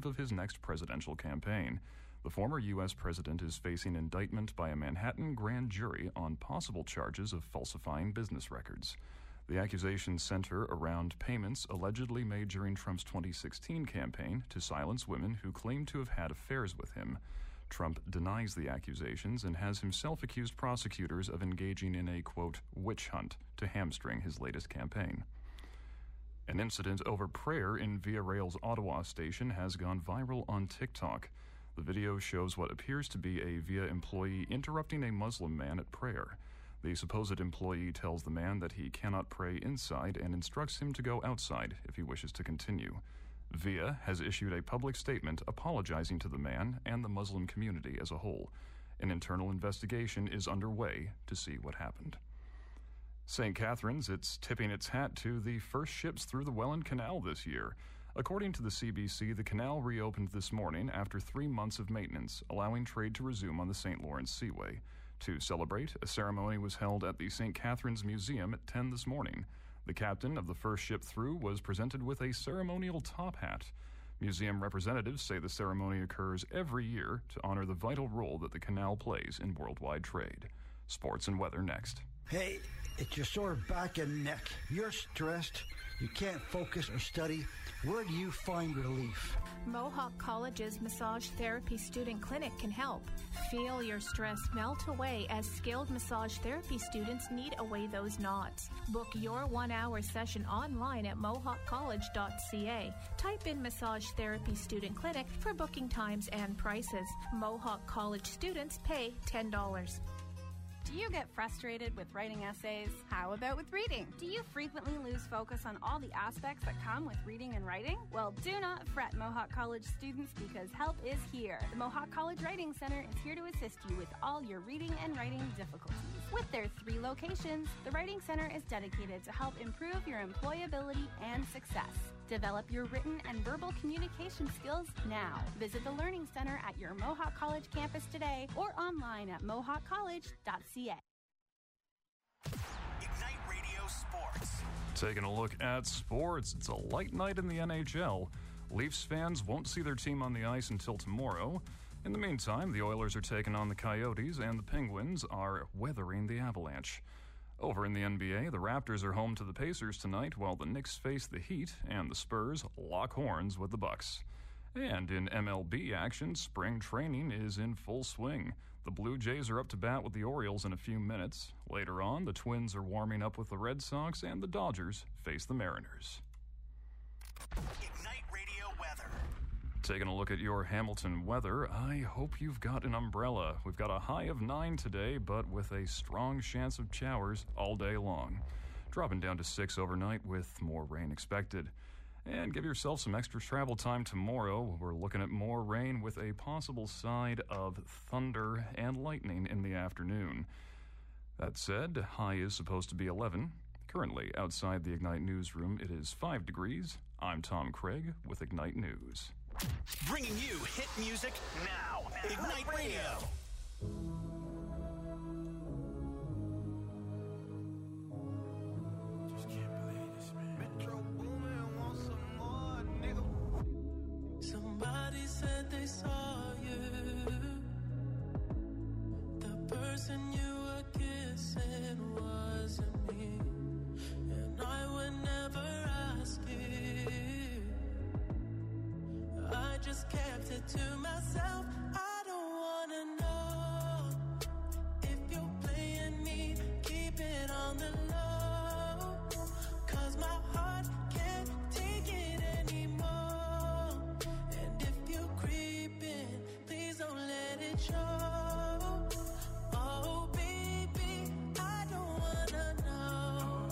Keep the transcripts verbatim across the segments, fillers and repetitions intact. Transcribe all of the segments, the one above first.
eve of his next presidential campaign. The former U S president is facing indictment by a Manhattan grand jury on possible charges of falsifying business records. The accusations center around payments allegedly made during Trump's twenty sixteen campaign to silence women who claim to have had affairs with him. Trump denies the accusations and has himself accused prosecutors of engaging in a, quote, witch hunt to hamstring his latest campaign. An incident over prayer in Via Rail's Ottawa station has gone viral on TikTok. The video shows what appears to be a Via employee interrupting a Muslim man at prayer. The supposed employee tells the man that he cannot pray inside and instructs him to go outside if he wishes to continue. Via has issued a public statement apologizing to the man and the Muslim community as a whole. An internal investigation is underway to see what happened. Saint Catharines, it's tipping its hat to the first ships through the Welland Canal this year. According to the C B C, the canal reopened this morning after three months of maintenance, allowing trade to resume on the Saint Lawrence Seaway. To celebrate, a ceremony was held at the Saint Catharines Museum at ten this morning. The captain of the first ship through was presented with a ceremonial top hat. Museum representatives say the ceremony occurs every year to honor the vital role that the canal plays in worldwide trade. Sports and weather next. Hey, it's your sore back and neck. You're stressed. You can't focus or study. Where do you find relief? Mohawk College's Massage Therapy Student Clinic can help. Feel your stress melt away as skilled massage therapy students knead away those knots. Book your one-hour session online at mohawk college dot c a. Type in Massage Therapy Student Clinic for booking times and prices. Mohawk College students pay ten dollars. Do you get frustrated with writing essays? How about with reading? Do you frequently lose focus on all the aspects that come with reading and writing? Well, do not fret, Mohawk College students, because help is here. The Mohawk College Writing Center is here to assist you with all your reading and writing difficulties. With their three locations, the Writing Center is dedicated to help improve your employability and success. Develop your written and verbal communication skills now. Visit the Learning Center at your Mohawk College campus today or online at mohawk college dot c a. Ignite Radio Sports. Taking a look at sports, it's a light night in the N H L. Leafs fans won't see their team on the ice until tomorrow. In the meantime, the Oilers are taking on the Coyotes and the Penguins are weathering the Avalanche. Over in the N B A, the Raptors are home to the Pacers tonight while the Knicks face the Heat and the Spurs lock horns with the Bucks. And in M L B action, spring training is in full swing. The Blue Jays are up to bat with the Orioles in a few minutes. Later on, the Twins are warming up with the Red Sox and the Dodgers face the Mariners. Ignite Radio weather. Taking a look at your Hamilton weather, I hope you've got an umbrella. We've got a high of nine today, but with a strong chance of showers all day long. Dropping down to six overnight with more rain expected. And give yourself some extra travel time tomorrow. We're looking at more rain with a possible side of thunder and lightning in the afternoon. That said, high is supposed to be eleven. Currently, outside the Ignite newsroom, it is five degrees. I'm Tom Craig with Ignite News. Bringing you hit music now. Ignite Radio. Just can't believe this, man. Metro Boomin wants some more, nigga. Somebody said they saw you. The person you were kissing wasn't me. And I would never ask you. I just kept it to myself. I don't wanna know if you're playing me. Keep it on the low, 'cause my heart can't take it anymore. And if you're creeping, please don't let it show. Oh baby, I don't wanna know.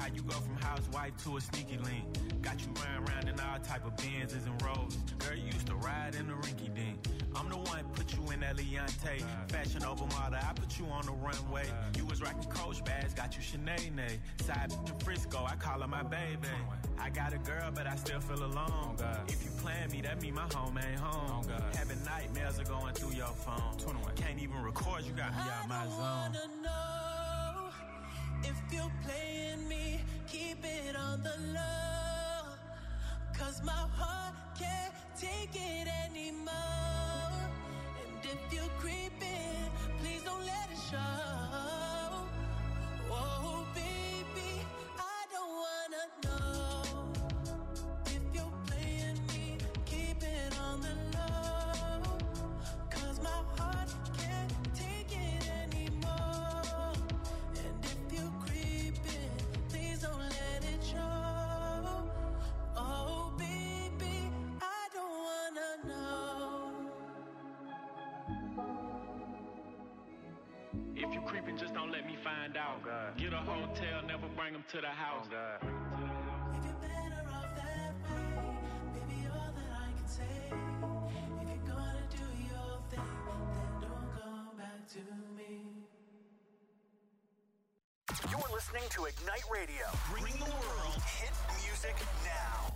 How you go from housewife to a sneaky link. Got you running around in all type of Benzes and Rolls. Girl, you used to ride in the rinky dink. I'm the one put you in that Leontay. Fashion over model, I put you on the runway. You was rocking Coach bags, got you Sinead. Side to Frisco, I call her my baby. I got a girl, but I still feel alone. If you plan me, that mean my home ain't home. Having nightmares are going through your phone. Can't even record, you got me out my zone. I wanna know if you're playing me, keep it on the low. Cause my heart can't take it anymore. And if you're creeping, please don't let it show. Oh, baby, I don't wanna know if you're playing me, keep it on the low. Cause my heart can't take it anymore. And if you're creeping, please don't let it show. Oh, baby, I don't wanna know. If you creeping, just don't let me find out. Get a hotel, never bring them to the house. If you're better off that way, baby, all that I can say. If you're gonna do your thing, then don't come back to me. You're listening to Ignite Radio, bringing the world hit music now.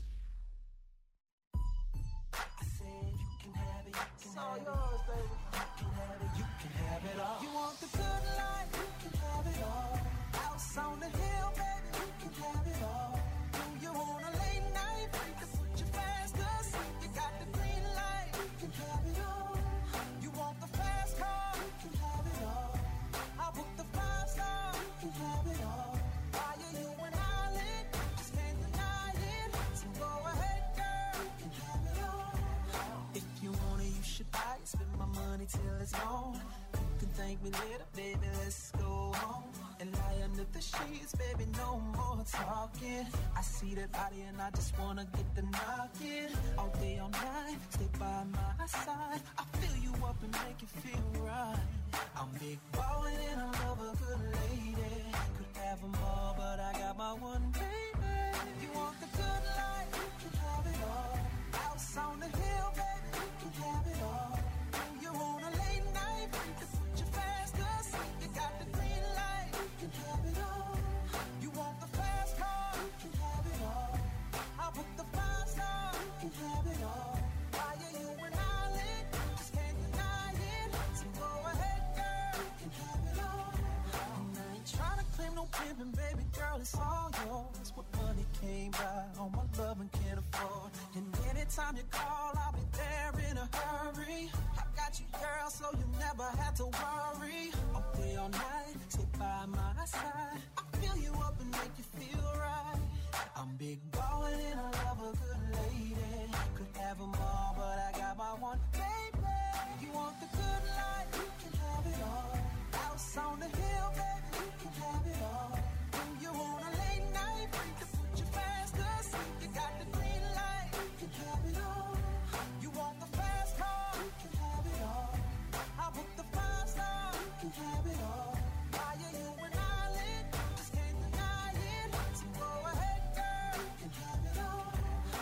I said you can have it, you can have it. Yours, baby. You can have it, you can have it all. You want the good life, you can have it all. House on the hill, baby, you can have it all. Do you want a late night, free to put you fast asleep? You got the green light, you can have it all. You want the fast car, you can have it all. I book the five star, you can have it all. Why are you an island? Just can't deny it. So go ahead, girl, you can have it all. If you want it, you should buy it. Spend my money till it's gone. You can thank me later, baby, let's go home. And lie under the sheets, baby, no more talking. I see that body and I just wanna get the knocking. All day, all night, stay by my side. I fill you up and make you feel right. I'm big ballin' and I love a good lady. Could have them all, but I got my one baby. You want the good life, you can have it all. House on the hill, baby, you can have it all. When you want a late night, free to put you fast asleep. You got the green light, you can have it all. You want the fast car, you can have it all. I book the five star, you can have it all. Why are you an island? Just can't deny it. So go ahead, girl, you can have it all. And I ain't trying to claim no pimpin', baby girl, it's all yours. What money came by, all my love and can't afford. And anytime you call, I'll be there in a hurry. I got you, girl, so you never have to worry. All day, all night, stay by my side. I fill you up and make you feel right. I'm big ballin' and I love a good lady. Could have them all, but I got my one baby. You want the good life, you can have it all. House on the hill, baby, you can have it all. When you want a late night, free to put you fast asleep. You got the green light, you can have it all. You want the fast car, you can have it all. I book the five star, you can have it all. Why are you an island? Just can't deny it. So go ahead, girl, you can have it all.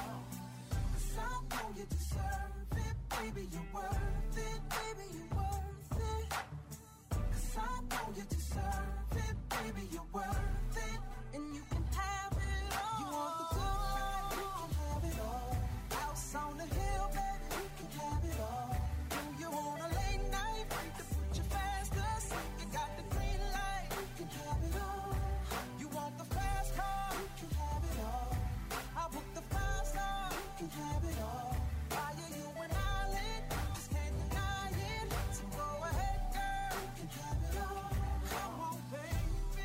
'Cause I know you deserve it, baby, you're worth it, baby, you're worth it. 'Cause I know you deserve it, baby, you're worth it. And you can have it all. You want the good life, you can have it all. House on the hill, baby, you can have it all. When you want a late night, free to put you fast asleep. You got the green light, you can have it all. You want the fast car, you can have it all. I book the five star, you can have it all. Why are you an island? Just can't deny it. So go ahead, girl, you can have it all. Come on, baby.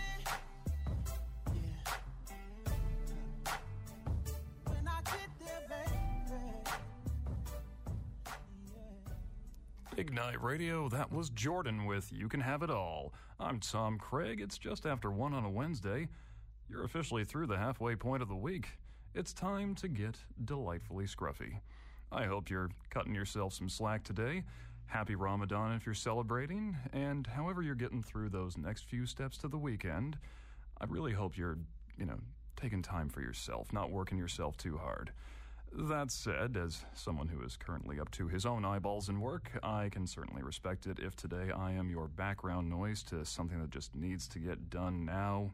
Yeah. When I get there, baby. Yeah. Ignite Radio, that was Jordan with You Can Have It All. I'm Tom Craig. It's just after one on a Wednesday. You're officially through the halfway point of the week. It's time to get delightfully scruffy. I hope you're cutting yourself some slack today. Happy Ramadan if you're celebrating, and however you're getting through those next few steps to the weekend, I really hope you're you know, taking time for yourself, not working yourself too hard. That said, as someone who is currently up to his own eyeballs in work, I can certainly respect it if today I am your background noise to something that just needs to get done now.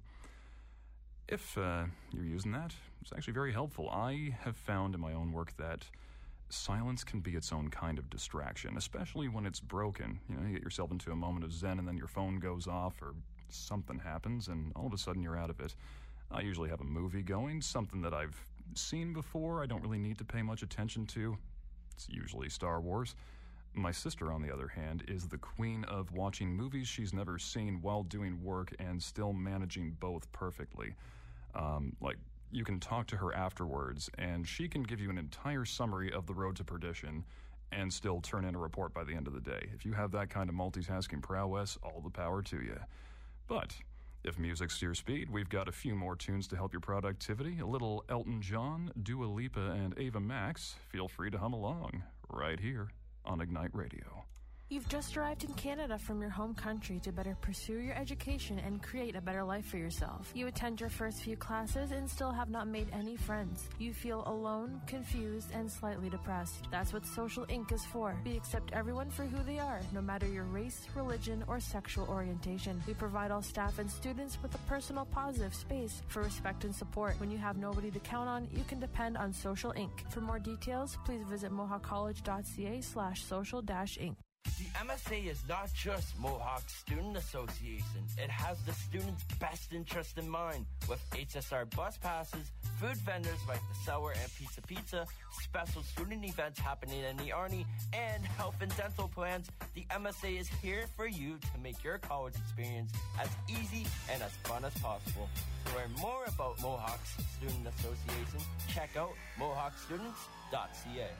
If uh, you're using that, it's actually very helpful. I have found in my own work that silence can be its own kind of distraction, especially when it's broken. You know, you get yourself into a moment of zen and then your phone goes off or something happens and all of a sudden you're out of it. I usually have a movie going, something that I've seen before, I don't really need to pay much attention to. It's usually Star Wars. My sister, on the other hand, is the queen of watching movies she's never seen while doing work and still managing both perfectly. Um, like, you can talk to her afterwards, and she can give you an entire summary of The Road to Perdition and still turn in a report by the end of the day. If you have that kind of multitasking prowess, all the power to you. But if music's your speed, we've got a few more tunes to help your productivity. A little Elton John, Dua Lipa, and Ava Max. Feel free to hum along right here on Ignite Radio. You've just arrived in Canada from your home country to better pursue your education and create a better life for yourself. You attend your first few classes and still have not made any friends. You feel alone, confused, and slightly depressed. That's what Social Incorporated is for. We accept everyone for who they are, no matter your race, religion, or sexual orientation. We provide all staff and students with a personal, positive space for respect and support. When you have nobody to count on, you can depend on Social Incorporated. For more details, please visit mohawkcollege.ca slash social dash inc. The M S A is not just Mohawk Student Association. It has the students' best interest in mind. With H S R bus passes, food vendors like the Sour and Pizza Pizza, special student events happening in the Arnie, and health and dental plans, the M S A is here for you to make your college experience as easy and as fun as possible. To learn more about Mohawk's Student Association, check out mohawk students dot c a.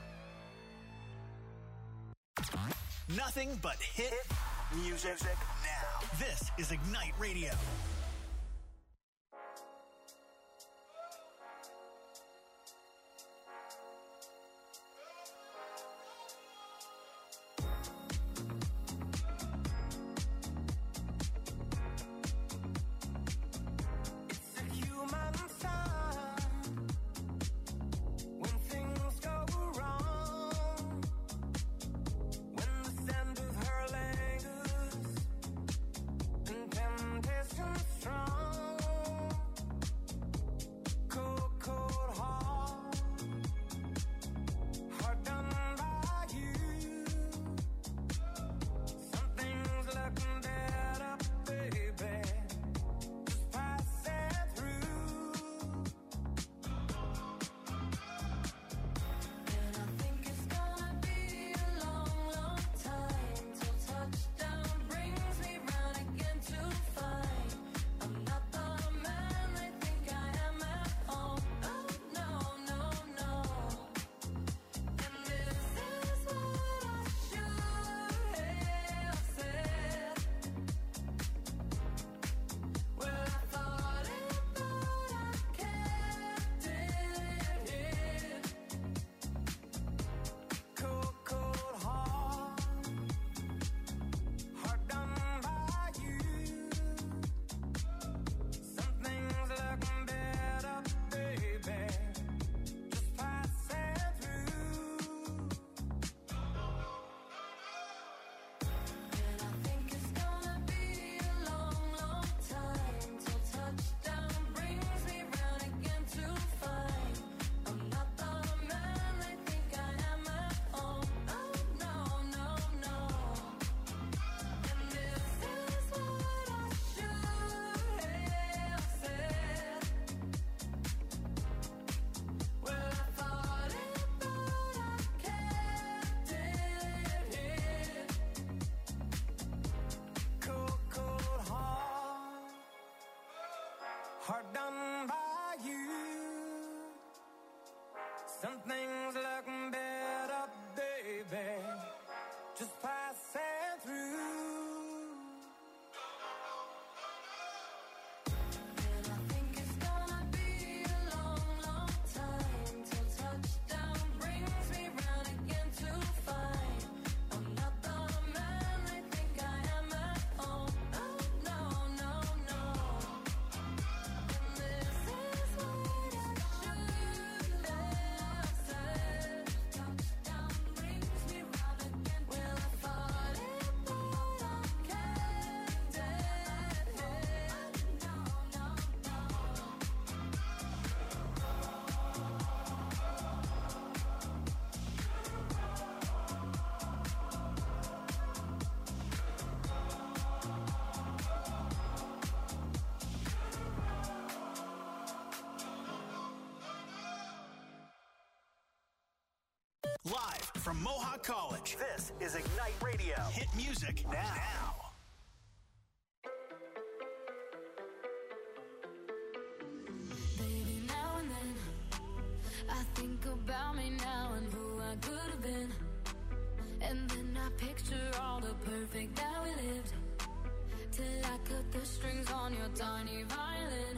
Nothing but hit music now. This is Ignite Radio. Hard done by you. Some things look better, baby, just passing through. And I think it's gonna be a long, long time till touchdown brings me round again to find I'm not the man I think I am at home. Oh, no, no, no. And Live from Mohawk College, this is Ignite Radio. Hit music now. now. Baby, now and then, I think about me now and who I could have been. And then I picture all the perfect that we lived. Till I cut the strings on your tiny violin.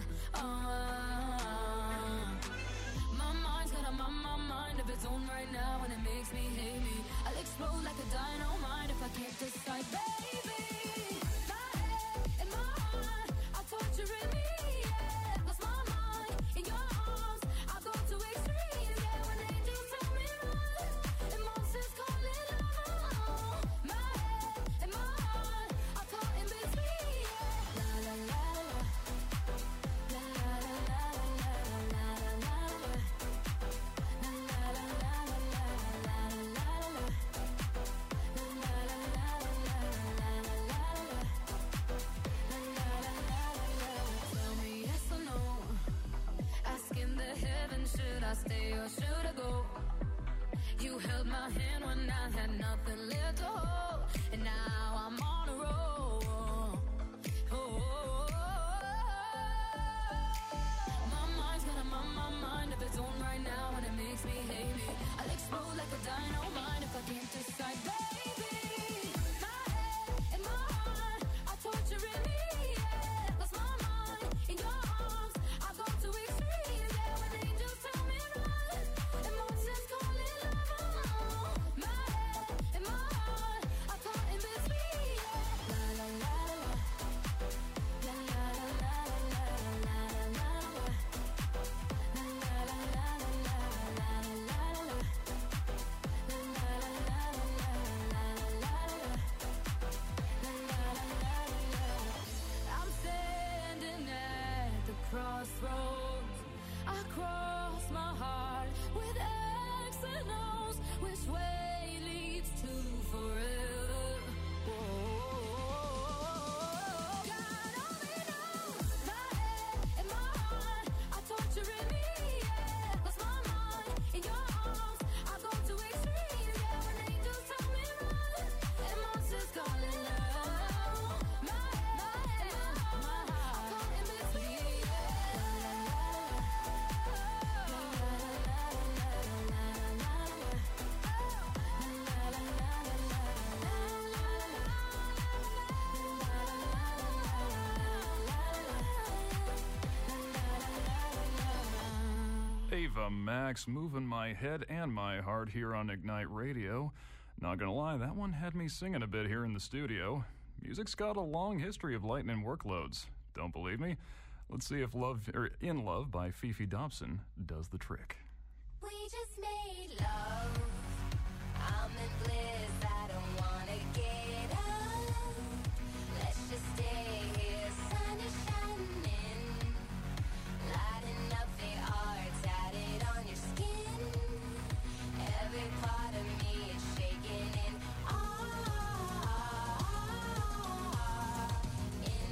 Oh, my mind's got a my, my mind of its own right now, and it makes me hate me. I'll explode like a dynamite if I can't decide, baby. My head and my heart are torturing me. Yeah, lost my mind in your arms. I go to extremes. Yeah, when angels tell me run, and monsters call it love. My head and my heart are caught in between. Yeah, la la la la, la la la la la la la la. Should I stay or should I go? You held my hand when I had nothing left to hold, and now I'm on a roll. Oh, oh, oh, oh. My mind's got a my, my mind of its own right now, and it makes me hate me. I'll explode like a dynamite if I can't decide, baby. My head and my heart are torturing me. Yeah, lost my mind in your arms. I go to extremes. Yeah, when angels tell me run, and monsters call it love. My head and my heart are caught in between. Yeah, la la la la, la la la la la la la la. I'm standing at the crossroads. I cross my heart with X and O's. Which way leads to forever? Whoa. God only knows. My head and my heart are torturing me. Yeah, lost my mind in your arms. I go to extremes. Yeah, when angels tell me run, and monsters call it love. My head, my heart, my heart are caught in between. Ava Max, moving my head and my heart here on Ignite Radio. Not gonna lie, that one had me singing a bit here in the studio. Music's got a long history of lightning workloads. Don't believe me? Let's see if Love or In Love by Fifi Dobson does the trick. We just made love. I'm in bliss. I don't wanna get up. Let's just stay here. Sun is shining, lighting up the art tatted on your skin. Every part of me is shaking in awe, in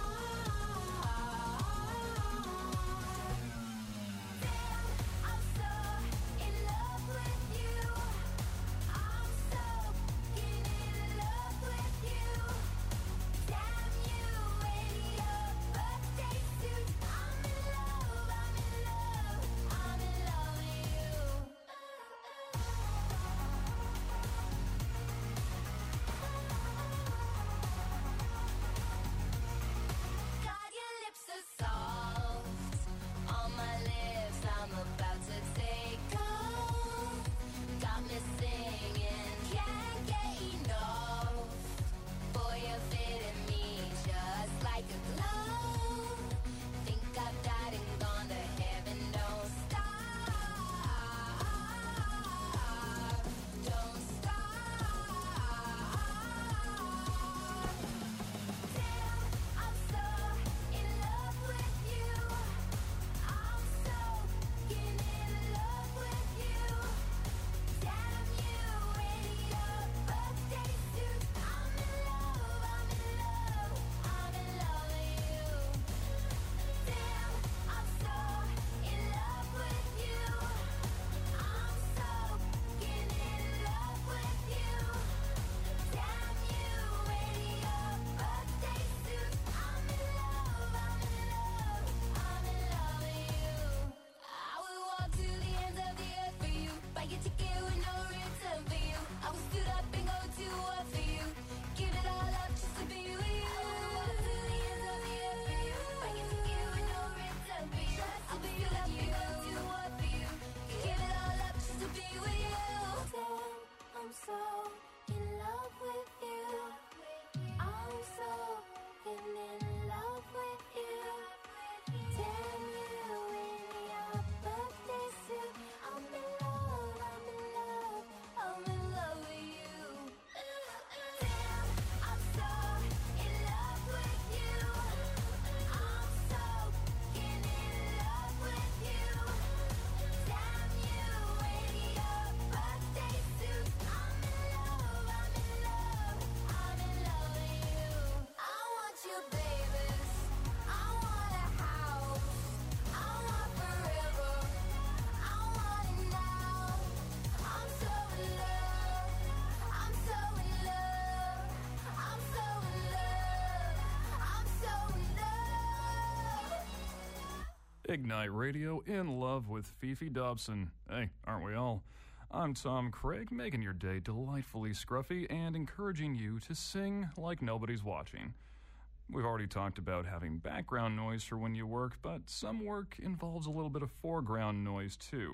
awe. Damn, I'm so in love with you. Buy your ticket with no return for you. I will stood up and go to war for you. Give it all up just to be with you. Buy your ticket with no return for you. I will stood up and go to war for you. Give it all up just to be with you. Damn, I'm so in love with you. I'm so in love with you. Damn you in your birthday suit. I'm in love, I'm in love, I'm in love with you. Damn, I'm so in love with you. I'm so in love with you. Damn you in your birthday suit. I'm in love, I'm in love, I'm in love with you. I want you, babies. I want a house. I want forever. I want it now. I'm so in love. I'm so in love. I'm so in love. I'm so in love. Ignite Radio, in love with Fifi Dobson. Hey, aren't we all? I'm Tom Craig, making your day delightfully scruffy and encouraging you to sing like nobody's watching. We've already talked about having background noise for when you work, but some work involves a little bit of foreground noise too.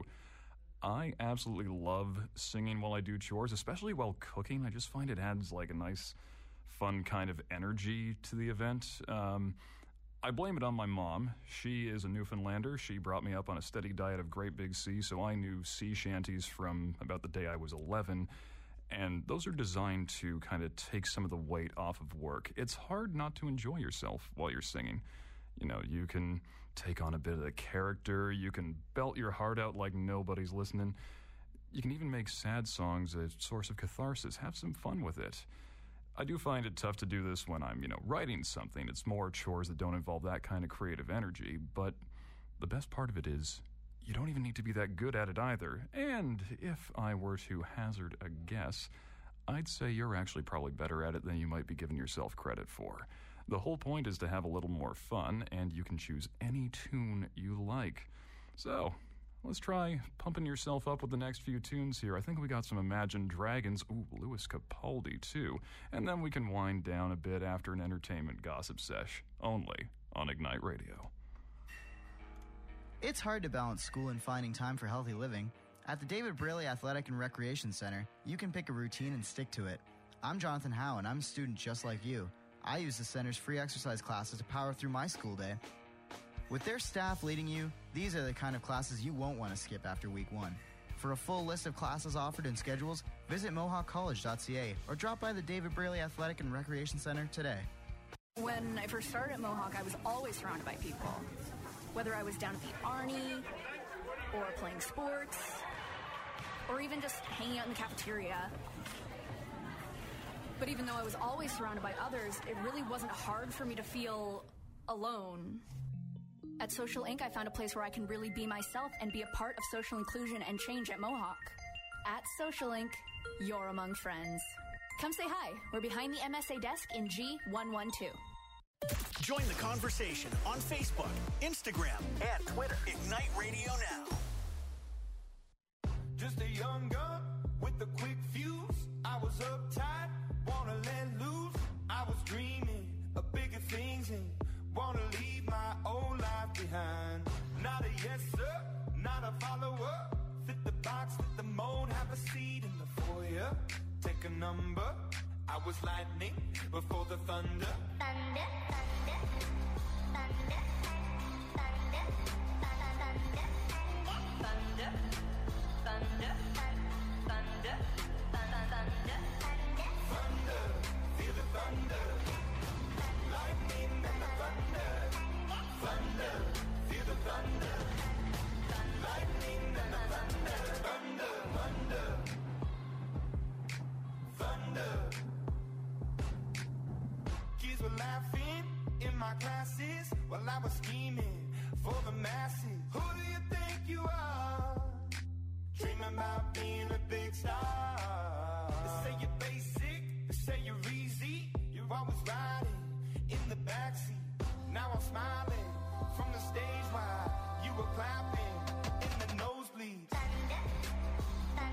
I absolutely love singing while I do chores, especially while cooking. I just find it adds like a nice, fun kind of energy to the event. Um, I blame it on my mom. She is a Newfoundlander. She brought me up on a steady diet of Great Big Sea, so I knew sea shanties from about the day I was eleven. And those are designed to kind of take some of the weight off of work. It's hard not to enjoy yourself while you're singing. You know, you can take on a bit of the character. You can belt your heart out like nobody's listening. You can even make sad songs a source of catharsis. Have some fun with it. I do find it tough to do this when I'm, you know, writing something. It's more chores that don't involve that kind of creative energy. But the best part of it is you don't even need to be that good at it either. And if I were to hazard a guess, I'd say you're actually probably better at it than you might be giving yourself credit for. The whole point is to have a little more fun, and you can choose any tune you like. So, let's try pumping yourself up with the next few tunes here. I think we got some Imagine Dragons, ooh, Louis Capaldi too, and then we can wind down a bit after an entertainment gossip sesh, only on Ignite Radio. It's hard to balance school and finding time for healthy living. At the David Braley Athletic and Recreation Center, you can pick a routine and stick to it. I'm Jonathan Howe, and I'm a student just like you. I use the center's free exercise classes to power through my school day. With their staff leading you, these are the kind of classes you won't want to skip after week one. For a full list of classes offered and schedules, visit mohawk college dot c a or drop by the David Braley Athletic and Recreation Center today. When I first started at Mohawk, I was always surrounded by people. Whether I was down at the Arnie, or playing sports, or even just hanging out in the cafeteria. But even though I was always surrounded by others, it really wasn't hard for me to feel alone. At Social Incorporated, I found a place where I can really be myself and be a part of social inclusion and change at Mohawk. At Social Incorporated, you're among friends. Come say hi. We're behind the M S A desk in G one one two. Join the conversation on Facebook, Instagram, and Twitter. Ignite Radio now. Just a young gun with a quick fuse. I was uptight, wanna let loose. I was dreaming of bigger things and wanna leave my old life behind. Not a yes sir, not a follower. Fit the box, fit the mold, have a seat in the foyer. Take a number. I was lightning before the thunder. Thunder, thunder, thunder, thunder, thunder, thunder, thunder, thunder, thunder, thunder, feel the thunder, lightning and the thunder, thunder, feel the thunder, lightning and the thunder, thunder, thunder, thunder. Kids were laughing in my classes while I was scheming for the masses. Who do you think you are? Dreaming about being a big star. They say you're basic, they say you're easy. You're always riding in the backseat. Now I'm smiling from the stage while you were clapping in the nosebleeds. thunder, thunder,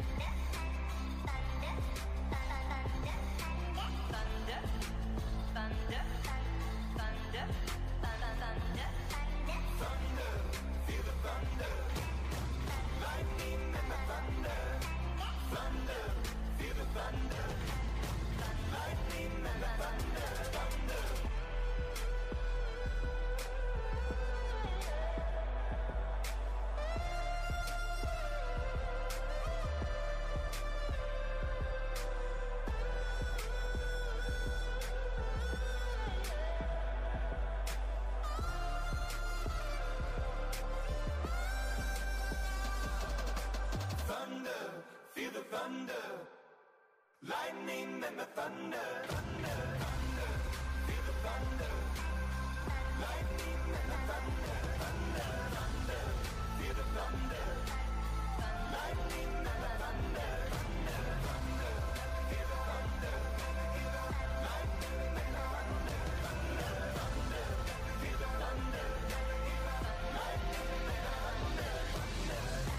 thunder, lightning and the thunder, thunder, thunder, feel the thunder, lightning and the thunder, thunder, thunder, feel the thunder, lightning and the thunder, thunder, thunder, feel the thunder, lightning and the thunder, thunder, thunder, feel the thunder, lightning and the thunder, thunder.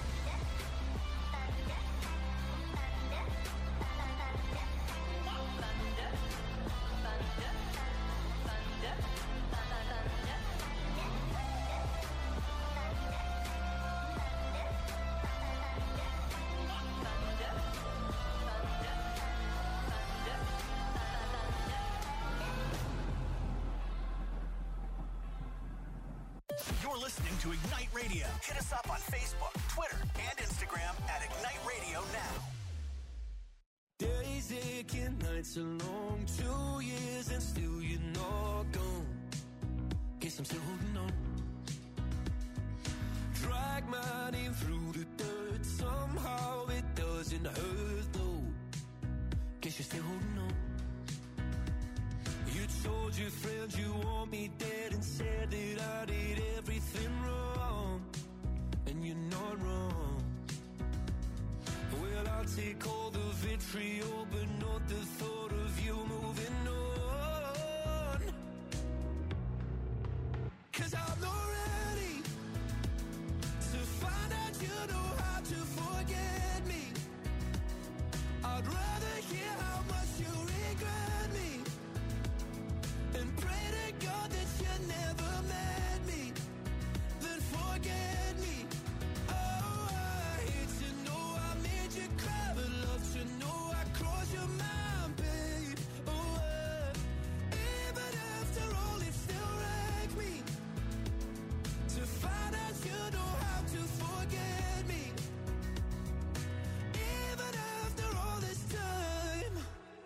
You're listening to Ignite Radio. Hit us up on Facebook, Twitter, and Instagram at Ignite Radio Now. Days aching, nights are long, two years and still you're not gone. Guess I'm still holding on. Drag my name through the dirt, somehow it doesn't hurt though. Guess you're still holding on. You told your friends you want me dead and said that I did everything wrong, and you're not wrong. Well, I'll take all the vitriol, but not the thought of you moving on. 'Cause I'm not ready to find out you know how to forget me. I'd rather hear how much you regret me and pray to God that you never met me, then forget me. Oh, I hate to know I made you cry, but love to know I crossed your mind, babe. Oh, uh, even after all, it still wrecked me to find out you know how to forget me. Even after all this time,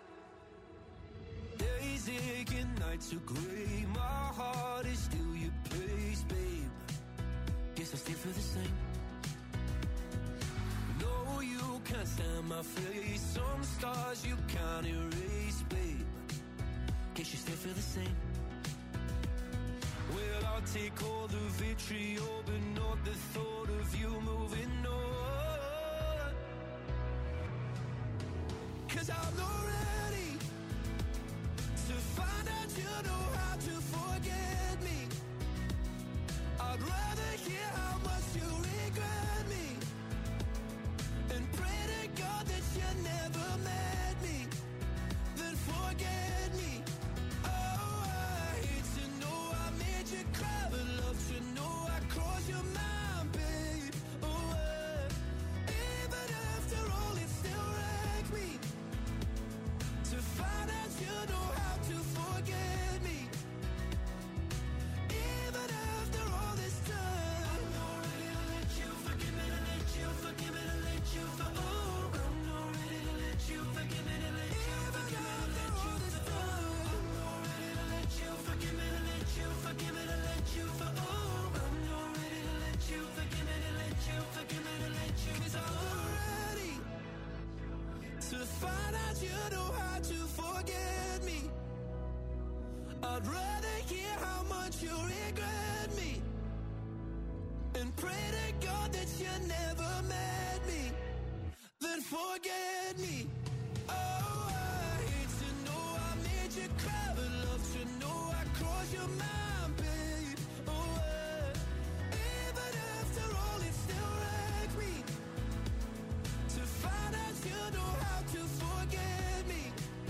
days aching, nights are gray, my heart is still your place, babe. Guess I still feel the same. No, you can't stand my face, some scars you can't erase, babe. Guess you still feel the same. Well, I'll take all the vitriol, but not the thought of you moving on. 'Cause I'm not ready to find out you know how to forget me. I'd rather hear how much you regret me and pray to God that you never met me, then forget me. Oh, I hate to know I made you cry, but love to know I crossed your mind, babe. Oh, uh, even after all, it still wrecked me to find out you know how to forget me. Even after all this time, I'm not ready to let you forgive me, to let you forgive me, to let you for oh, I'm not ready to let you forgive me, to let you forgive me, to let you for oh, I'm not ready to let you forgive me, to let you forgive me, to let you for oh, I'm not ready to let you forgive me, to let you forgive me, to let you 'cause I'm not ready to find out you know how to forget me. I'd rather hear how much you regret me and pray to God that you never met me, then forget me. Oh, I hate to know I made you cry, but love to know I crossed your mind, babe. Oh, uh, even after all, it still wrecked me to find out you know how to forget me.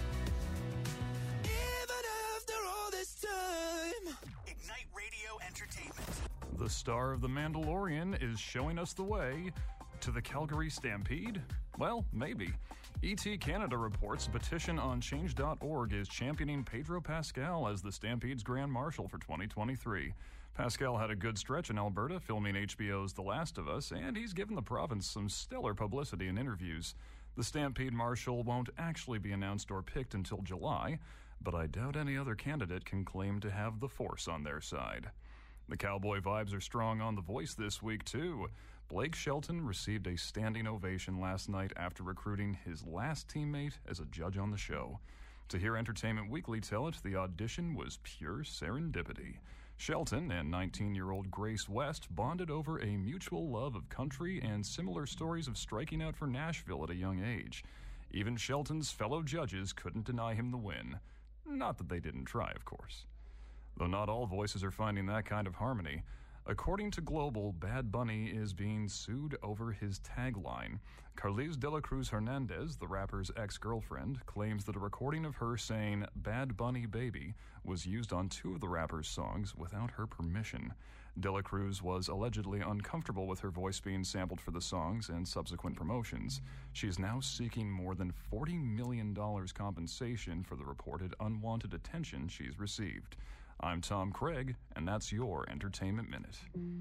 Even after all this time. Ignite Radio Entertainment. The star of The Mandalorian is showing us the way to the Calgary Stampede? Well, maybe. E T Canada reports a petition on change dot org is championing Pedro Pascal as the Stampede's Grand Marshal for twenty twenty-three. Pascal had a good stretch in Alberta filming H B O's The Last of Us, and he's given the province some stellar publicity in interviews. The Stampede Marshal won't actually be announced or picked until July, but I doubt any other candidate can claim to have the force on their side. The cowboy vibes are strong on The Voice this week, too. Blake Shelton received a standing ovation last night after recruiting his last teammate as a judge on the show. To hear Entertainment Weekly tell it, the audition was pure serendipity. Shelton and nineteen-year-old Grace West bonded over a mutual love of country and similar stories of striking out for Nashville at a young age. Even Shelton's fellow judges couldn't deny him the win. Not that they didn't try, of course. Though not all voices are finding that kind of harmony. According to Global, Bad Bunny is being sued over his tagline. Carliz de la Cruz Hernandez, the rapper's ex-girlfriend, claims that a recording of her saying "Bad Bunny Baby" was used on two of the rapper's songs without her permission. De la Cruz was allegedly uncomfortable with her voice being sampled for the songs and subsequent promotions. She is now seeking more than forty million dollars compensation for the reported unwanted attention she's received. I'm Tom Craig, and that's your Entertainment Minute.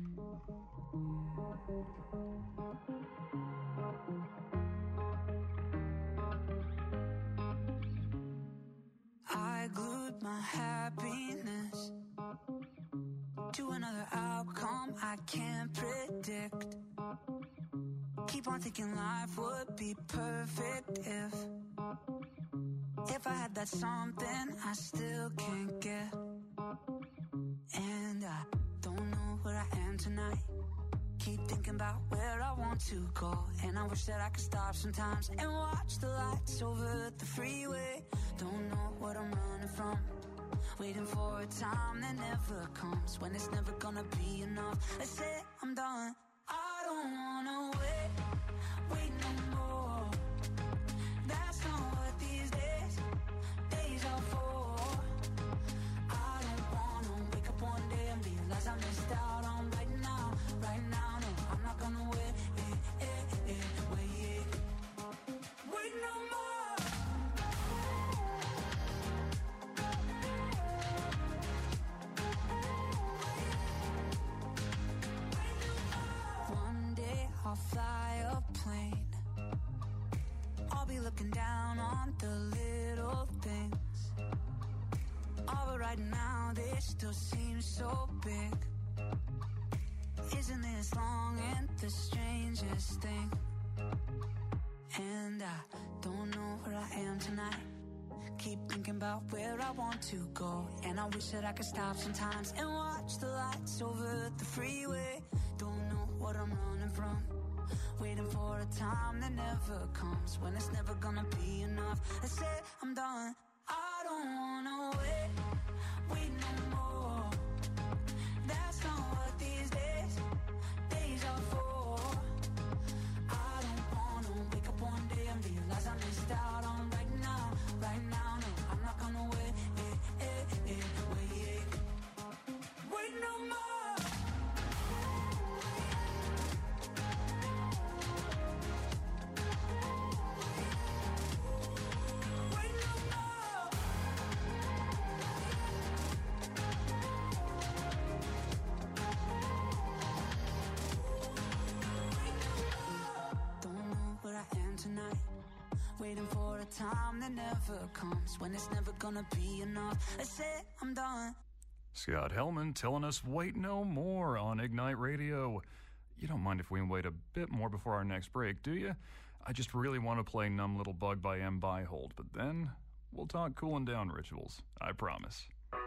I glued my happiness to another outcome I can't predict. Keep on thinking life would be perfect if If I had that something I still can't get. And I don't know where I am tonight. Keep thinking about where I want to go. And I wish that I could stop sometimes and watch the lights over the freeway. Don't know what I'm running from. Waiting for a time that never comes. When it's never gonna be enough. I say I'm done. I don't wanna wait, wait no more. That's not what these days, days are for. I don't wanna wake up one day and realize I missed out on right now, right now. No, I'm not gonna wait, eh, eh, eh, wait, wait no more. One day I'll fly a plane. I'll be looking down on the little things. Oh, but right now they still seem so big. Isn't this long and the strangest thing? And I don't know where I am tonight. Keep thinking about where I want to go. And I wish that I could stop sometimes and watch the lights over the freeway. Don't know what I'm running from. Waiting for a time that never comes. When it's never gonna be enough. I say I'm done. I don't wanna wait, wait no more. That's not what these days, days are for. I don't wanna wake up one day and realize I missed out on right now, right now. No, I'm not gonna wait, eh, eh, eh, wait, wait no more. Tonight, waiting for a time that never comes. When it's never gonna be enough. I say I'm done. Scott Hellman telling us wait no more on Ignite Radio. You don't mind if we wait a bit more before our next break, do you? I just really want to play Numb Little Bug by M. Byhold, but then we'll talk cooling down rituals. I promise.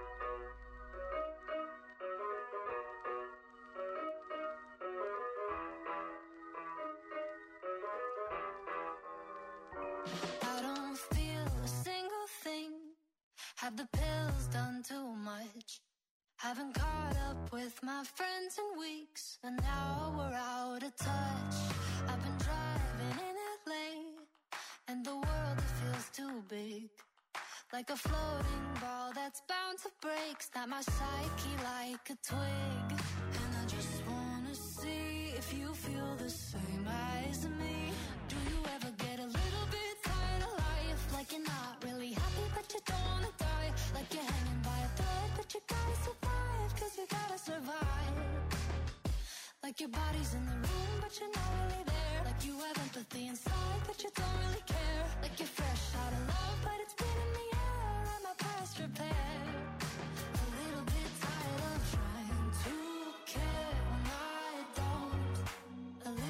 I don't feel a single thing. Have the pills done too much? Haven't caught up with my friends in weeks, and now we're out of touch. I've been driving in L A, and the world, it feels too big. Like a floating ball that's bound to break. Snap my psyche like a twig. And I just wanna see if you feel the same as me. Do you ever get a little bit tired of life? Like you're not really happy but you don't wanna die. Like you're hanging by a thread but you gotta survive. Cause we gotta survive. Like your body's in the room but you're not really there. Like you have empathy inside but you don't really care. Like you're fresh out of love but it's been in the air. And my past repair. A little bit tired of trying to care when I don't. A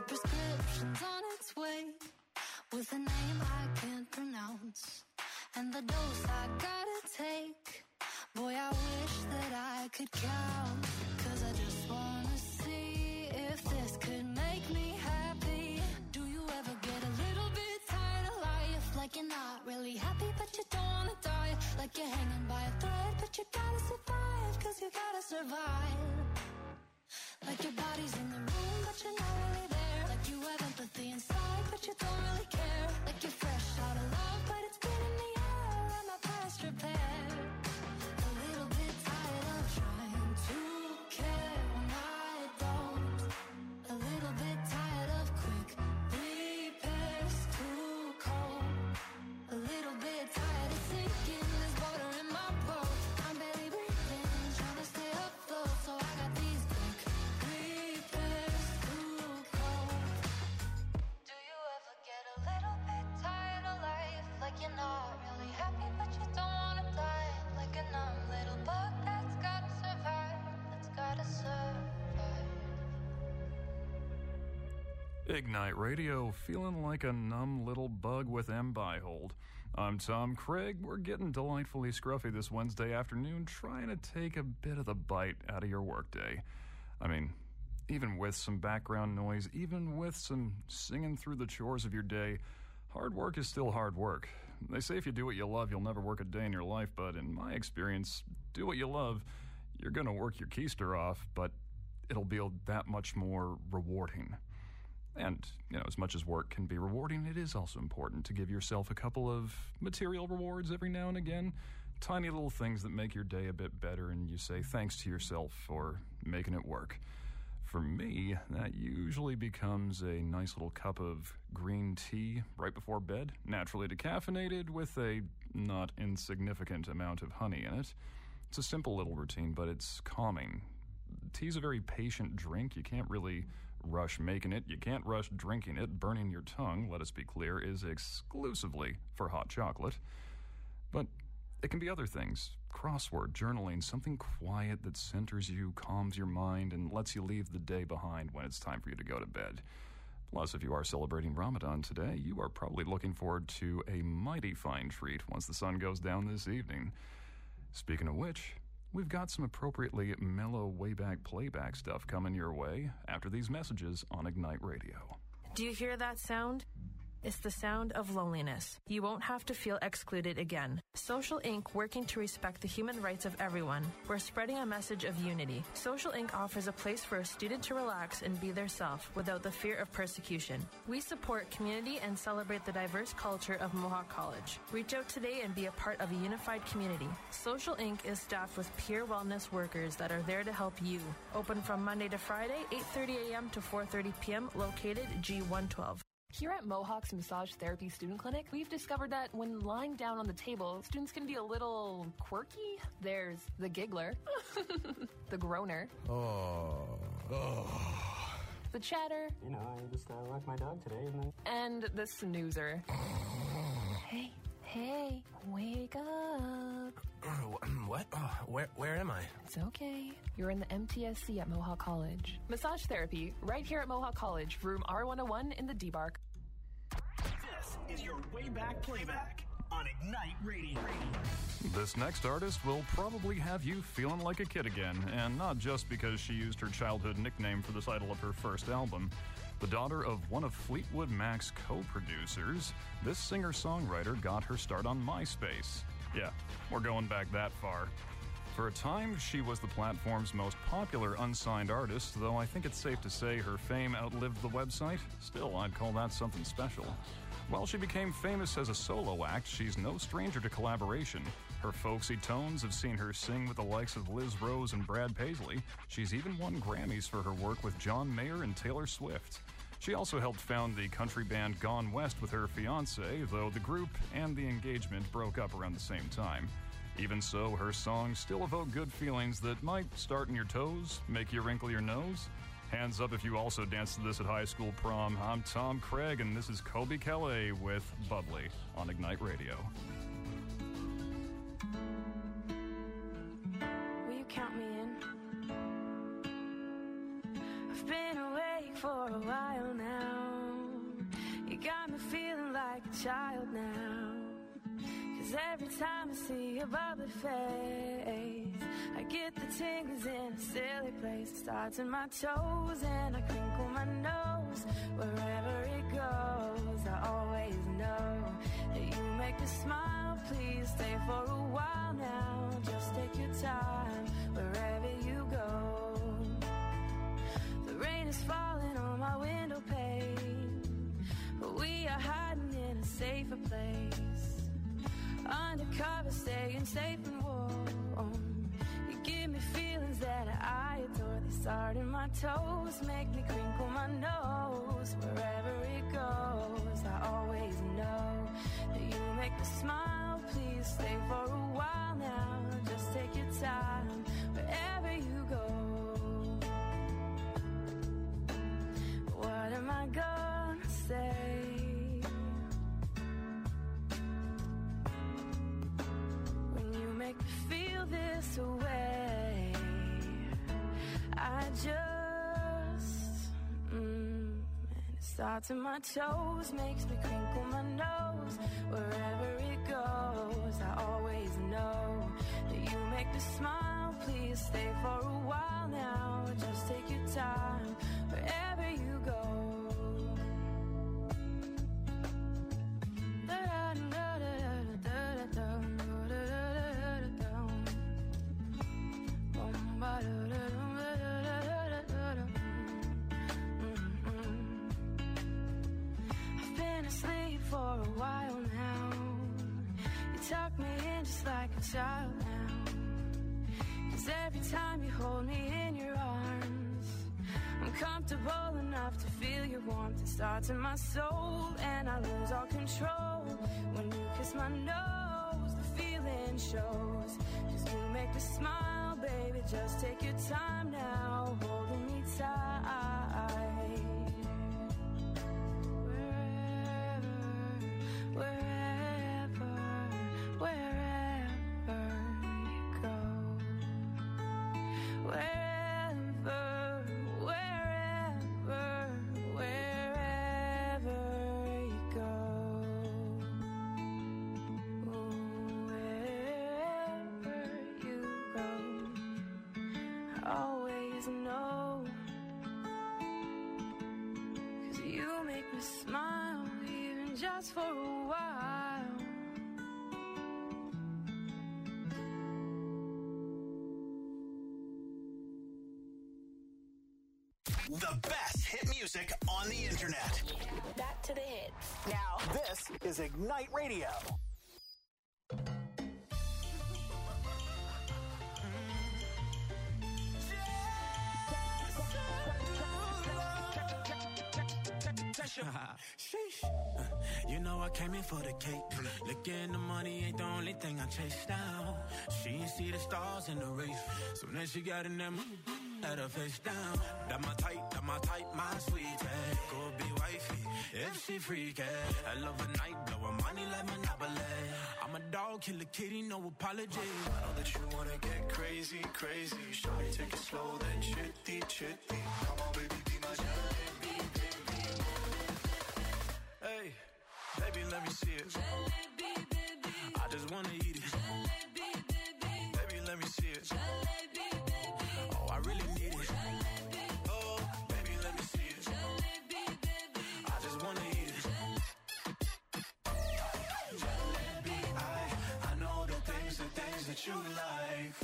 prescription's on its way with a name I can't pronounce and the dose I gotta take. Boy, I wish that I could count, cause I just wanna see if this could make me happy. Do you ever get a little bit tired of life? Like you're not really happy but you don't wanna die. Like you're hanging by a thread but you gotta survive, cause you gotta survive. Like your body's in the room but you're not really there. Like you have empathy inside but you don't really care. Like you're fresh out of love but it's been in the air and my past repaired. A little bit tired of trying to care when I don't. A little bit tired of quick repairs, too cold. A little bit tired of sinking, there's water in my boat. I'm barely breathing, trying to stay afloat, so I got these quick repairs, too cold. Do you ever get a little bit tired of life? Like you're not really happy but you don't wanna die. Like a numb little bug that's gotta survive, that's gotta survive. Ignite Radio, feeling like a numb little bug with M. Byhold. I'm Tom Craig. We're getting delightfully scruffy this Wednesday afternoon, trying to take a bit of the bite out of your workday. I mean, even with some background noise, even with some singing through the chores of your day, hard work is still hard work. They say if you do what you love, you'll never work a day in your life, but in my experience, do what you love, you're going to work your keister off, but it'll be that much more rewarding. And, you know, as much as work can be rewarding, it is also important to give yourself a couple of material rewards every now and again. Tiny little things that make your day a bit better, and you say thanks to yourself for making it work. For me, that usually becomes a nice little cup of green tea right before bed, naturally decaffeinated with a not insignificant amount of honey in it. It's a simple little routine, but it's calming. Tea's a very patient drink. You can't really rush making it. You can't rush drinking it. Burning your tongue, let us be clear, is exclusively for hot chocolate. But it can be other things. Crossword, journaling, something quiet that centers you, calms your mind, and lets you leave the day behind when it's time for you to go to bed. Plus, if you are celebrating Ramadan today, you are probably looking forward to a mighty fine treat once the sun goes down this evening. Speaking of which, we've got some appropriately mellow way-back playback stuff coming your way after these messages on Ignite Radio. Do you hear that sound? It's the sound of loneliness. You won't have to feel excluded again. Social Incorporated, working to respect the human rights of everyone. We're spreading a message of unity. Social Incorporated offers a place for a student to relax and be their self without the fear of persecution. We support community and celebrate the diverse culture of Mohawk College. Reach out today and be a part of a unified community. Social Incorporated is staffed with peer wellness workers that are there to help you. Open from Monday to Friday, eight thirty a.m. to four thirty p.m., located G one twelve. Here at Mohawk's Massage Therapy Student Clinic, we've discovered that when lying down on the table, students can be a little quirky. There's the giggler, the groaner, oh, oh. the chatter, you know, I just uh, walked my dog today, and then... and the snoozer. Hey, hey, wake up. What? Oh, where, where am I? It's okay. You're in the M T S C at Mohawk College. Massage therapy, right here at Mohawk College, room R one oh one in the D-Bark. This is your way back playback on Ignite Radio. This next artist will probably have you feeling like a kid again, and not just because she used her childhood nickname for the title of her first album. The daughter of one of Fleetwood Mac's co-producers, this singer-songwriter got her start on MySpace. Yeah, we're going back that far. For a time, she was the platform's most popular unsigned artist, though I think it's safe to say her fame outlived the website. Still, I'd call that something special. While she became famous as a solo act, she's no stranger to collaboration. Her folksy tones have seen her sing with the likes of Liz Rose and Brad Paisley. She's even won Grammys for her work with John Mayer and Taylor Swift. She also helped found the country band Gone West with her fiancé, though the group and the engagement broke up around the same time. Even so, her songs still evoke good feelings that might start in your toes, make you wrinkle your nose. Hands up if you also danced to this at high school prom. I'm Tom Craig, and this is Kobe Kelly with Bubbly on Ignite Radio. Will you count me in? I've been awake for a while now. You got me feeling like a child now. Cause every time I see your bubbly face, I get the tingles in a silly place. It starts in my toes and I crinkle my nose. Wherever it goes, I always know that you make me smile. Please stay for a while now. Just take your time wherever you go. The rain is falling on my window pane, but we are hiding in a safer place. Undercover, staying safe and warm. You give me feelings that I adore. They start in my toes, make me crinkle my nose. Wherever it goes, I always know that you make me smile. Please stay for a while now. Just take your time wherever you go. What am I gonna say? Make me feel this way. I just mm, and it starts in my toes, makes me crinkle my nose. Wherever it goes, I always know that you make me smile. Please stay for a while now. Just take your time wherever you go. I've been asleep for a while now. You tuck me in just like a child now. Cause every time you hold me in your arms, I'm comfortable enough to feel your warmth. It starts in my soul and I lose all control. When you kiss my nose, the feeling shows. Cause you make me smile, baby, just take your time now, holding me tight. Wherever, wherever, wherever you go. Wherever, wherever, wherever you go. Wherever you go, I always know. Cause you make me smile, even just for a while. The best hit music on the internet. Back to the hits. Now, this is Ignite Radio. Sheesh. You know I came in for the cake. Looking the money ain't the only thing I chase down. She ain't see the stars in the race. So then she got in them, had her face down. That my type, that my type, my sweetie. Go be wifey, if she freaky. I love a night, blow her money like Monopoly. I'm a dog, kill a kitty, no apology. I know that you wanna get crazy, crazy. Shawty, take it slow, then chitty, chitty. Come on, baby, be my jalebi, baby. Hey, baby, let me see it. Jalebi, baby. I just wanna eat it. Jalebi, baby. Baby, let me see it. Jalebi, baby. Oh, I really need it. Jalebi. Oh, baby, let me see it. Jalebi, baby. I just wanna eat it. Jalebi, I, I know the things, the things that you like.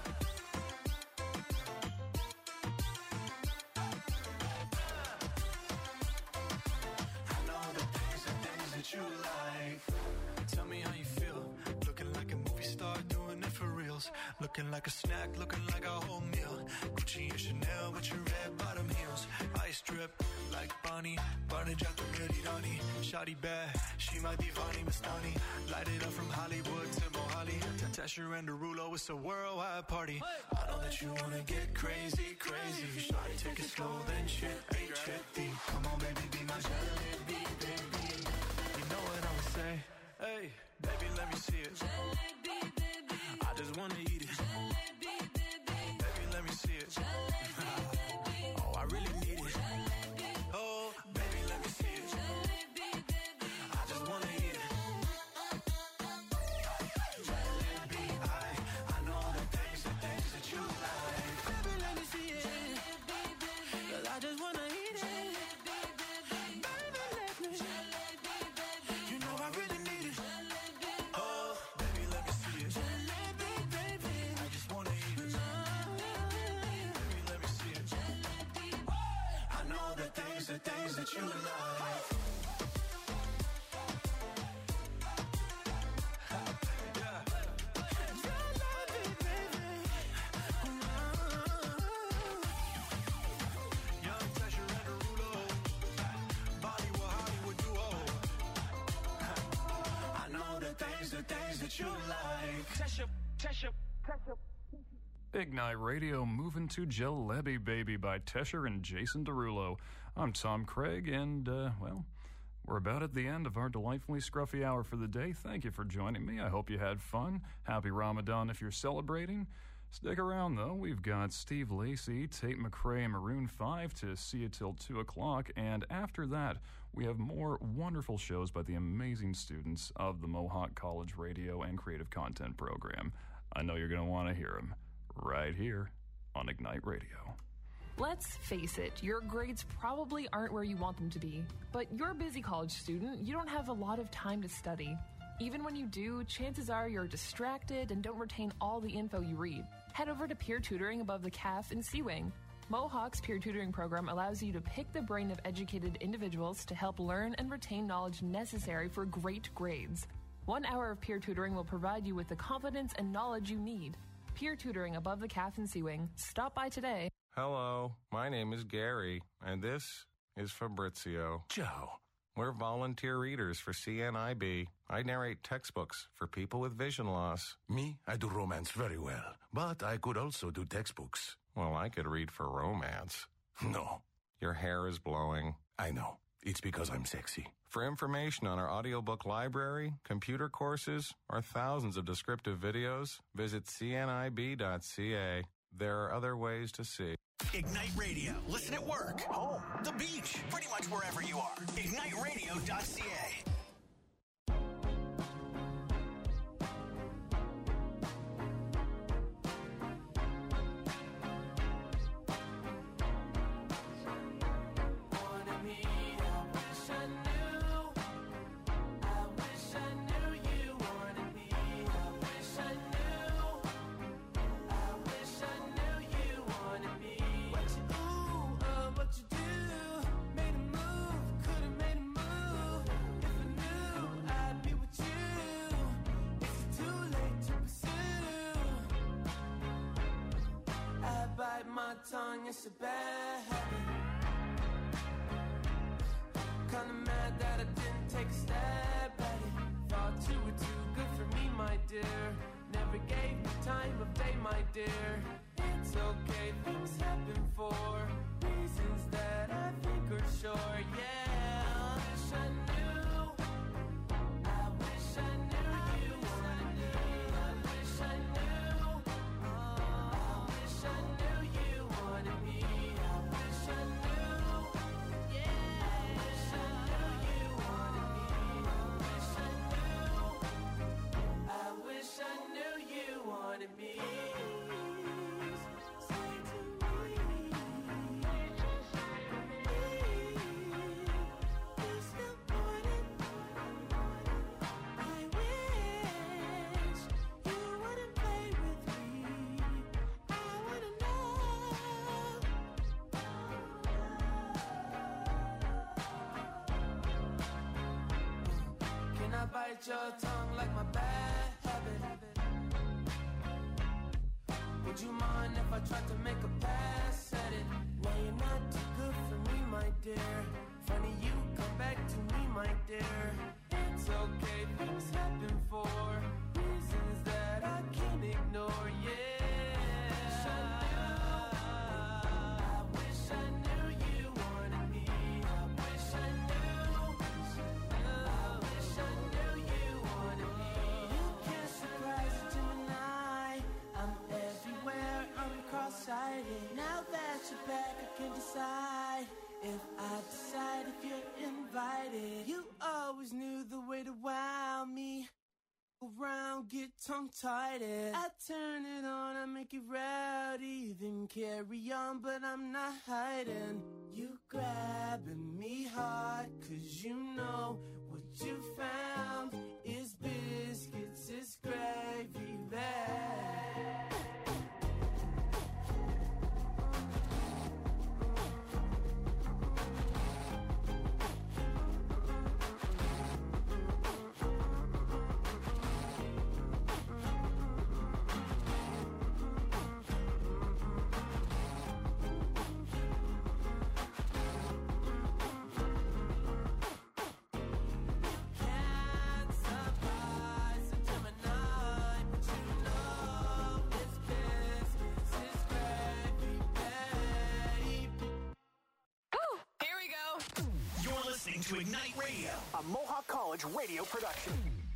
I know the things, the things that you like. Tell me how you feel. Looking like a movie star, doing it for reals. Looking like a snack, looking like a whole meal. Gucci and Chanel with your red bottom heels. Ice drip like Bonnie, Barney Jato Meridani. Shawty bad, she my divani Mastani. Light it up from Hollywood to Mohali. Tasha and Derulo, it's a worldwide party. I know that you wanna get crazy, crazy. Shawty, take it slow, then chitty, chitty. Come on, baby, be my jalebi, baby. You know what I would say? Hey, baby, let me see it. Jalebi, baby. I just wanna eat it. Jalebi, baby. Baby, let me see it. Jalebi, baby. Oh, I really need it. Jalebi, things, the things that you like. You like. Tesha, Tesha, Tesha. Ignite Radio moving to Jalebi Baby by Tesher and Jason Derulo. I'm Tom Craig, and, uh, well, we're about at the end of our delightfully scruffy hour for the day. Thank you for joining me. I hope you had fun. Happy Ramadan if you're celebrating. Stick around, though. We've got Steve Lacy, Tate McRae, and Maroon five to see you till two o'clock, and after that, we have more wonderful shows by the amazing students of the Mohawk College Radio and Creative Content Program. I know you're going to want to hear them right here on Ignite Radio. Let's face it, your grades probably aren't where you want them to be. But you're a busy college student. You don't have a lot of time to study. Even when you do, chances are you're distracted and don't retain all the info you read. Head over to Peer Tutoring above the C A F in C-Wing. Mohawk's peer tutoring program allows you to pick the brain of educated individuals to help learn and retain knowledge necessary for great grades. One hour of peer tutoring will provide you with the confidence and knowledge you need. Peer tutoring above the C A F in C-Wing. Stop by today. Hello, my name is Gary, and this is Fabrizio. Ciao. We're volunteer readers for C N I B. I narrate textbooks for people with vision loss. Me, I do romance very well, but I could also do textbooks. Well, I could read for romance. No. Your hair is blowing. I know. It's because I'm sexy. For information on our audiobook library, computer courses, or thousands of descriptive videos, visit c n i b dot c a. There are other ways to see. Ignite Radio. Listen at work, home, the beach, pretty much wherever you are. ignite radio dot c a. Tongue, it's a bad habit. Kinda mad that I didn't take a stab at it. Thought you were too good for me, my dear. Never gave me time of day, my dear. It's okay, things happen for reasons that I think are sure, yeah. I wish I knew. I wish I knew you wanted me. I wish I knew. I wish I knew you wanted me. I wish I knew. Yeah. I wish I knew you wanted me. I wish I knew. I wish I knew you wanted me. Say to me. Please don't want it. I wish you wouldn't play with me. I wanna know. Can I bite your tongue like my bad habit? Would you mind if I tried to make a pass at it? No, you're not too good for me, my dear. Funny you come back to me, my dear. It's okay, things happen for reasons that I can't ignore, yeah. I wish I knew you wanted me. I wish I knew. I wish I knew you wanted me. You can't surprise a Gemini. I'm everywhere, I'm cross-sighted. Now that you're back, I can decide if I decide if you're invited. You always knew the way to wow me. Around, get tongue-tied. I turn it on, I make it rowdy. Then carry on, but I'm not hiding. You grabbing me hard, cause you know what you found is biscuits, is gravy there. to Ignite Radio, a Mohawk College radio production.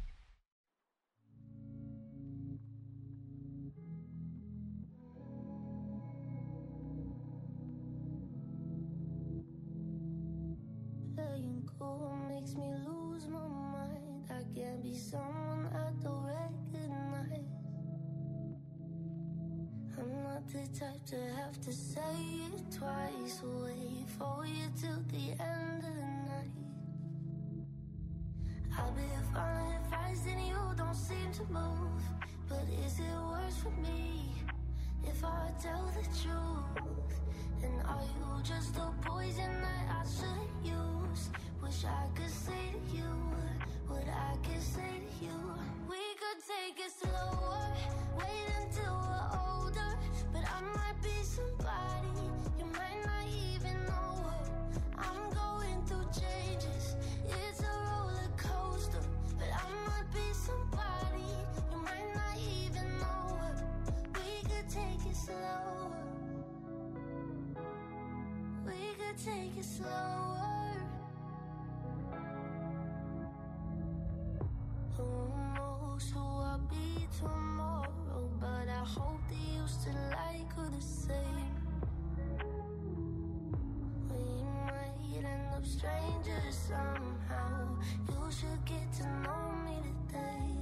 Playing cool makes me lose my mind. I can't be someone I don't recognize. I'm not the type to have to say it twice. Wait for you till the end of the night. I'll be following advice and you don't seem to move. But is it worse for me if I tell the truth? And are you just a poison that I shouldn't use? Wish I could say to you what I could say to you. We could take it slower, wait until we're older. But I might be somebody you might not even know her. I'm going through changes, it's a roller coaster. But I might be somebody you might not even know her. We could take it slower. We could take it slower. Who knows who I'll be tomorrow? But I hope that you still like her the same. We might end up strangers somehow. You should get to know me today.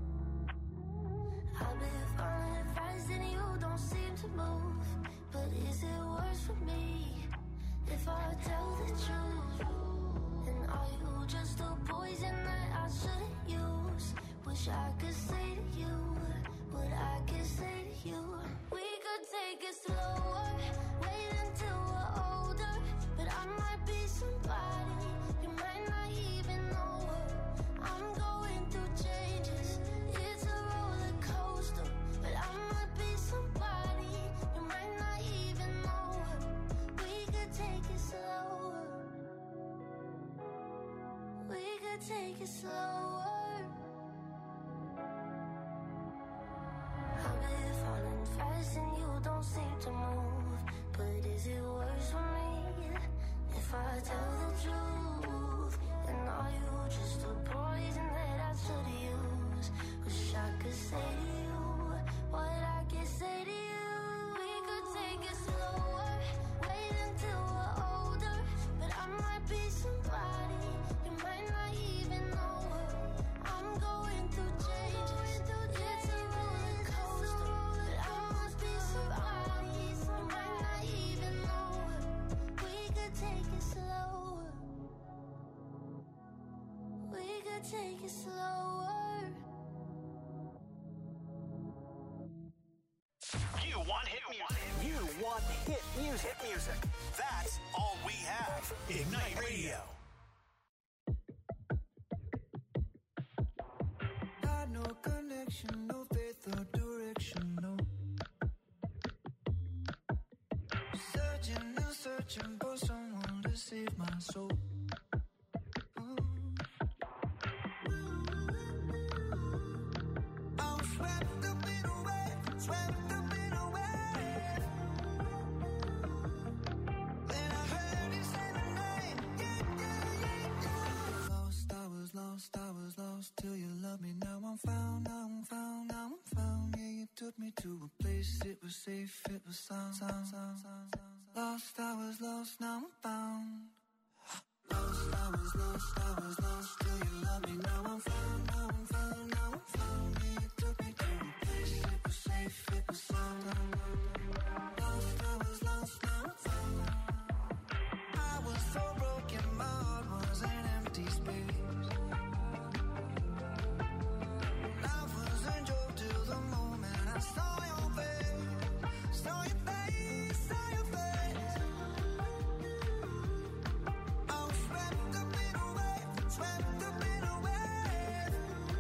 I've been following advice and you don't seem to move. But is it worse for me if I tell the truth? And are you just a poison that I shouldn't use? Wish I could say to you what I could say to you. We could take it slower, wait until we're older. But I might be somebody you might not even know her. I'm going through changes, it's a roller coaster. But I might be somebody you might not even know her. We could take it slower. We could take it slower. I've been falling fast and you don't seem to move. But is it worse for me if I tell the truth? And are you just a poison that I should use? Wish I could say to you what I can say to you. We could take it slower, wait until we're older. But I might be somebody you might not even know her. I'm going through changes, it's a roller coaster. But I must be somebody you might not even know her. We could take it slower. We could take it slower. You want hit music. You want hit music. Hit music. That's all we have. Ignite Radio. Got no connection, no faith or direction, no. Searching and searching for someone to save my soul. I'm swept up in a wave, swept up in a wave. Then I heard you say my name, yeah, yeah, yeah, yeah. Lost, I was lost, I was lost till you loved me. Now I'm found, now I'm found, now I'm found. Yeah, you took me to a place, it was safe, it was sound, sound, sound, sound, sound. Lost, I was lost, now I'm found. Lost, I was lost, I was lost till you loved me. Now I'm found, now I'm found, now I'm found. Yeah, you took me to a place, it was safe, it was sound. Lost, I was lost, now I'm found. I was so broken, my heart was an empty space. Life was a joke till the moment I saw your face, saw your face, saw your face. I was swept up in a wave, swept up in a wave.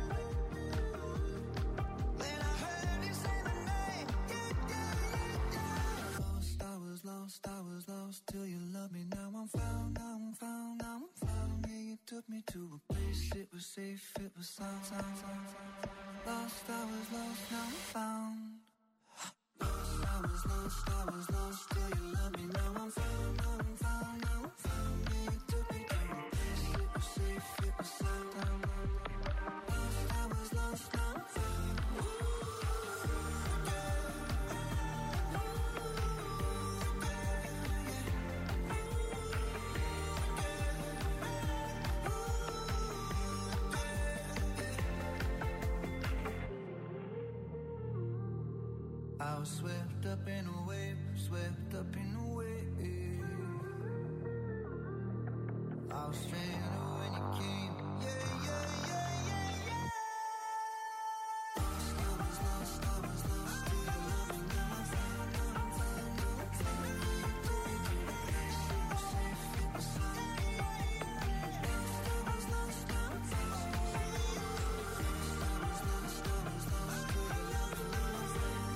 Then I heard you say my name, yeah, yeah, yeah, yeah. Lost, I was lost, I was lost till you loved me. Now I'm found, now I'm found, now I'm found. Yeah, you took me to a place, it was safe, it was sound, sound, sound. Lost, I was lost, now I'm found. Lost, I was lost, I was lost till you loved me. Now I'm found, now I'm found, now I'm found. Yeah, you took me to a place, it I was swept up in a wave, swept up in a wave. I was stranded when you came. Yeah, yeah, yeah, yeah, yeah. Lost lovers, lost lovers, lost to your loving arms. Safe beside me. Lost lovers, lost lovers, lost to your loving arms.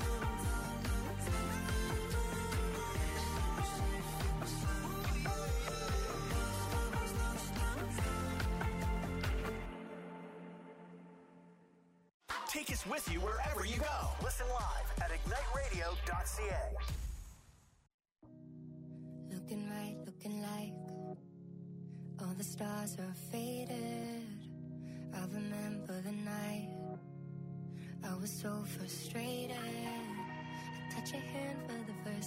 Take us with you wherever you go. Listen live at ignite radio dot c a. Looking right, looking like all the stars are faded. I remember the night I was so frustrated. I touch your hand for the first